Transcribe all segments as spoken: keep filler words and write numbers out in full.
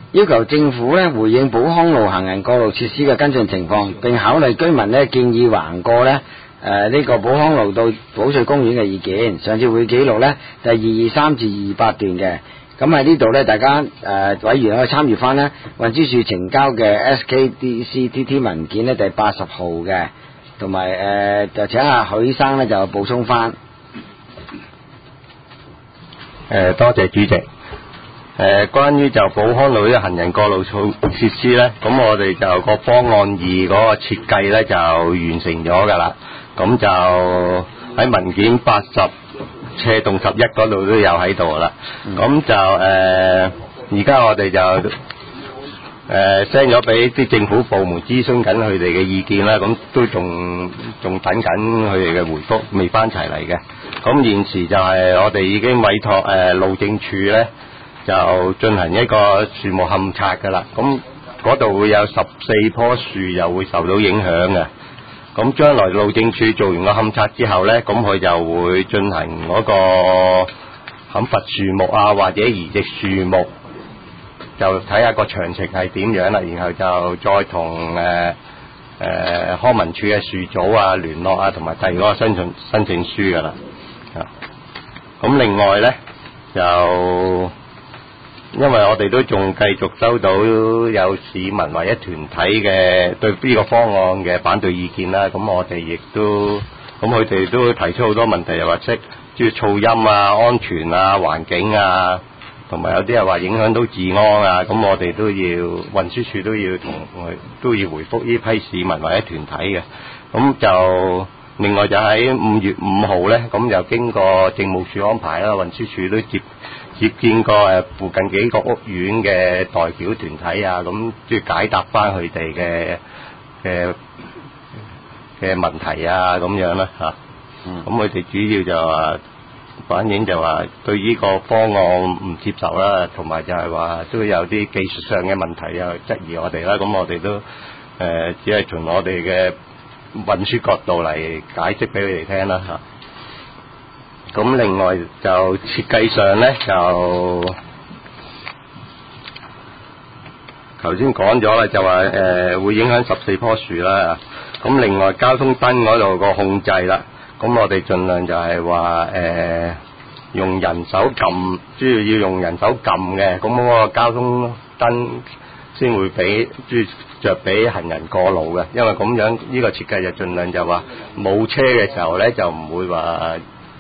要求政府咧回應寶康路行人過路設施嘅跟進情況，並考慮居民咧建議橫過咧誒呢個寶康路到寶翠公園嘅意見。上次會記錄咧就係二二三至二八段嘅。咁喺呢度咧，大家誒、呃、委員可以參與翻咧運輸署呈交嘅 S K D C T T 文件咧第八十號嘅，同埋誒就請阿許生咧就補充翻。誒、 呃，多謝主席。誒、呃，關於就寶康路啲行人過路措設施咧，咁我哋就個方案二嗰個設計咧就完成咗㗎啦。咁就喺文件八十斜洞十一嗰度都有喺度啦。咁、嗯、就誒，而、呃、家我哋就誒 send 咗俾啲政府部門諮詢緊佢哋嘅意見啦。咁都仲仲等緊佢哋嘅回覆，未翻齊嚟嘅。咁現時就係我哋已經委託誒、呃、路政署咧，就進行一個樹木勘察㗎啦。咁嗰度會有十四棵樹又會受到影響嘅。咁將來路政署做完個勘察之後呢，咁佢就會進行嗰個砍伐樹木啊，或者移植樹木，就睇下個詳情係點樣啦。然後就再同誒誒康文署嘅樹組啊聯絡啊，同埋遞嗰個申請申請書噶啦。啊，咁另外呢，就因為我哋都仲繼續收到有市民或者團體嘅對呢個方案嘅反對意見啦，咁我哋亦都咁佢哋都提出好多問題，又話即係噪音啊、安全啊、環境啊，同埋有啲又話影響到治安啊，咁我哋都要運輸署都要同都要回覆呢批市民或者團體嘅。咁就另外就喺五月五號呢，咁就經過政務處安排啦，運輸署都接接見過誒附近幾個屋苑嘅代表團體啊，咁即係解答翻佢哋嘅嘅嘅問題啊，咁樣啦嚇。咁佢哋主要就話反映就話對呢個方案唔接受啦，同埋就係話都有啲技術上嘅問題啊質疑我哋啦。咁我哋都誒、呃、只係從我哋嘅運輸角度嚟解釋俾佢哋聽啦嚇。咁另外就設計上咧，就頭先講咗啦，就話誒、呃、會影響十四棵樹啦。咁另外交通燈嗰度個控制啦，咁我哋盡量就係話誒用人手撳，主要要用人手撳嘅，咁嗰個交通燈先會俾即係着俾行人過路嘅，因為咁樣呢、呢個設計就盡量就話冇車嘅時候咧，就唔會話。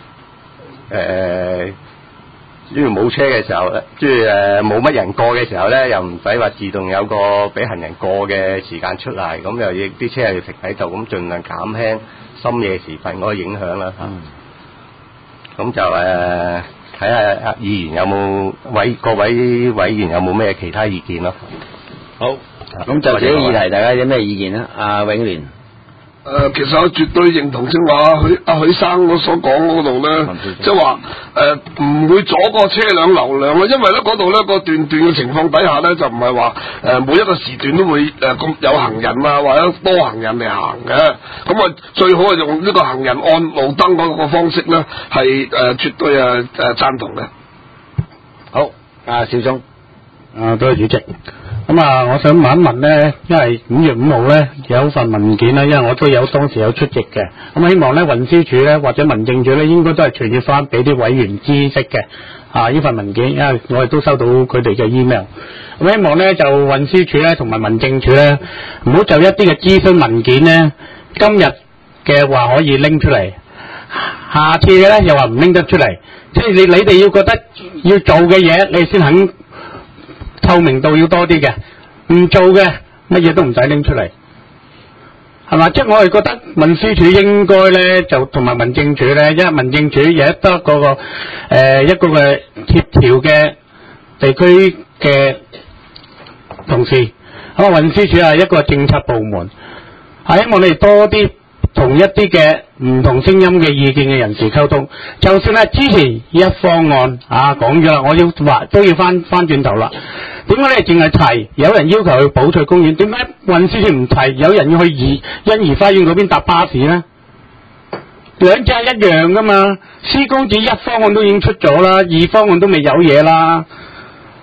誒，因為冇車嘅時候，即係誒冇乜人過嘅時候咧，又唔使話自動有個俾行人過嘅時間出嚟，咁又亦啲車係要停喺度，咁盡量減輕深夜時分嗰個影響啦嚇。咁、嗯、就誒睇下議員有冇委各位委員有冇咩其他意見咯。好， 咁就這個議題，大家有咩意見咧？阿永聯。 誒、呃，其實我絕對認同正話許阿許生我所講嗰度咧，即係話誒唔會阻個車輛流量啊，因為咧嗰度咧個段段嘅情況底下咧就唔係話誒每一個時段都會誒咁、呃、有行人啊或者多行人嚟行嘅，咁啊最好係用呢個行人按路燈嗰個方式咧係誒絕對誒誒贊同嘅。 好，阿少忠， 啊多謝主席。咁啊，我想問一問咧，因為五月五號咧有份文件啦，因為我都有當時有出席嘅，咁希望咧運輸署咧或者民政署咧應該都係傳閱翻俾啲委員知悉嘅啊呢份文件，因為我哋都收到佢哋嘅 email。咁希望咧就運輸署咧同埋民政署咧唔好就一啲嘅諮詢文件咧，今日嘅話可以拎出嚟，下次嘅咧又話唔拎得出嚟，即係你你哋要覺得要做嘅嘢，你先肯。透明度要多啲嘅，唔做嘅乜嘢都唔使拎出嚟，係嘛？即係我係覺得運輸署應該咧就同埋民政署咧，因為民政署有一得嗰個誒一個嘅協調嘅地區嘅同事，咁啊運輸署係一個政策部門，係希望你哋多啲同一啲嘅唔同聲音嘅意見嘅人士溝通，就算係支持一方案啊講咗啦，我要話都要翻翻轉頭啦。點解你淨係提有人要求去寶翠公園，點解運輸署唔提有人要去怡欣怡花園嗰邊搭巴士呢？兩者係一樣噶嘛，施工指一方案都已經出咗啦，二方案都未有嘢啦，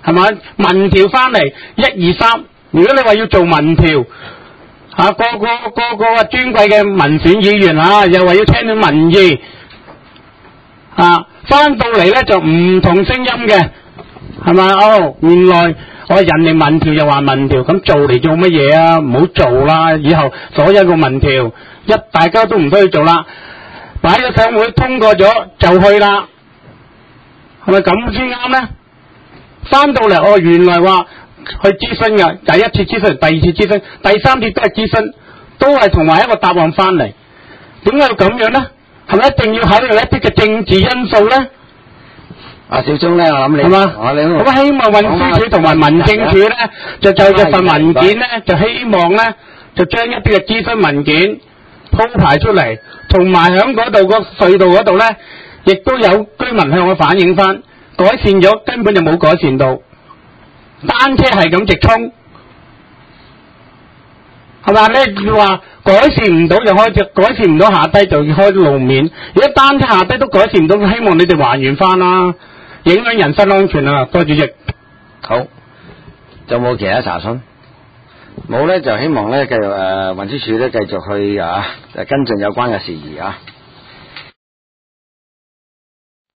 係咪？民調翻嚟一二三，如果你話要做民調，嚇、啊、個個個個啊尊貴嘅民選議員啊，又話要聽到民意，啊翻到嚟咧就唔同聲音嘅，係咪？哦，原來我人哋民調又話民調，咁做嚟做乜嘢啊？唔好做啦！以後所有個民調一大家都唔需要做啦，擺咗上會通過咗就去啦，係咪咁先啱咧？翻到嚟哦，原來話去諮詢嘅，第一次諮詢、第二次諮詢、第三次都係諮詢，都係同埋一個答案翻嚟。點解要咁樣咧？係咪一定要考慮一啲嘅政治因素咧？ 阿小鐘咧，我諗你係嘛？ 我你咁希望運輸署同埋民政處咧，就就住份文件咧，就希望咧，就將一啲嘅諮詢文件鋪排出嚟，同埋喺嗰度個隧道嗰度咧，亦都有居民向我反映翻，改善咗根本就冇改善到，單車係咁直衝，係嘛？你話改善唔到就開只，改善唔到下低就要開路面，如果單車下低都改善唔到，希望你哋還原翻啦。影響人身安全啊！多謝主席。 好，有冇其他查詢？冇咧，就希望咧繼續誒運輸署咧繼續去啊跟進有關嘅事宜啊。